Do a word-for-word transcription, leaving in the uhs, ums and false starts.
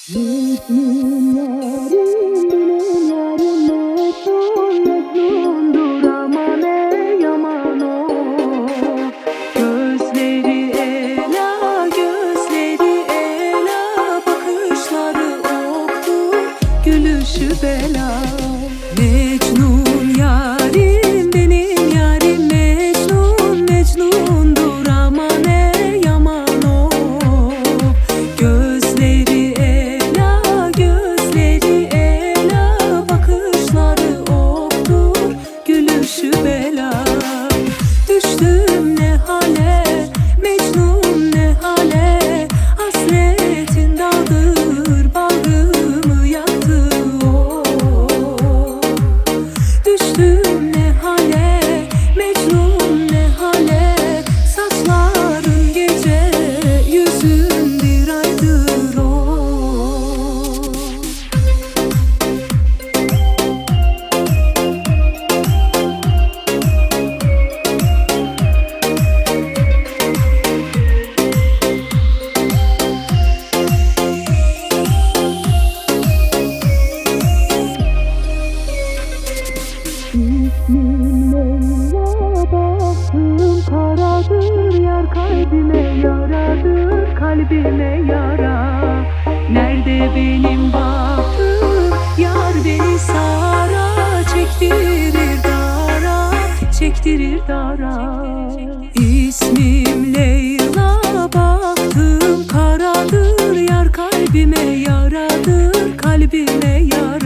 Mecnun yarim, benim yarim Mecnun, Mecnundur aman ey yaman o. Gözleri ela, gözleri ela, bakışları oktur, gülüşü bela. Mecnun yarim, benim yarim Mecnun, Mecnundur aman ey yaman o. Gözleri ela, gözleri ela, bakışları oktur, gülüşü bela. Düştüm ne hale, Mecnun ne hale, hasretin dağdır, bağrımı yaktı o. Düştüm ne hale, Mecnun ne hale, saçların gece, yüzün bir aydır o. İsmin Leyla, bahtım karadır, yar kalbime yaradır, kalbime yara. Nerede benim bahtım, yar beni sara, çektirir dara, çektirir dara. İsmim Leyla, bahtım karadır, yar kalbime yaradır, kalbime yara.